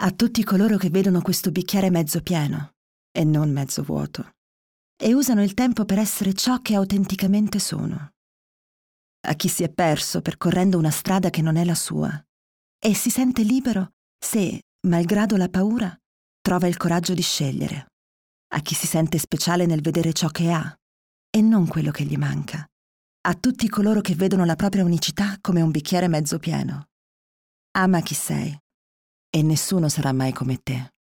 A tutti coloro che vedono questo bicchiere mezzo pieno e non mezzo vuoto, e usano il tempo per essere ciò che autenticamente sono. A chi si è perso percorrendo una strada che non è la sua e si sente libero se, malgrado la paura, trova il coraggio di scegliere. A chi si sente speciale nel vedere ciò che ha e non quello che gli manca. A tutti coloro che vedono la propria unicità come un bicchiere mezzo pieno. Ama chi sei e nessuno sarà mai come te.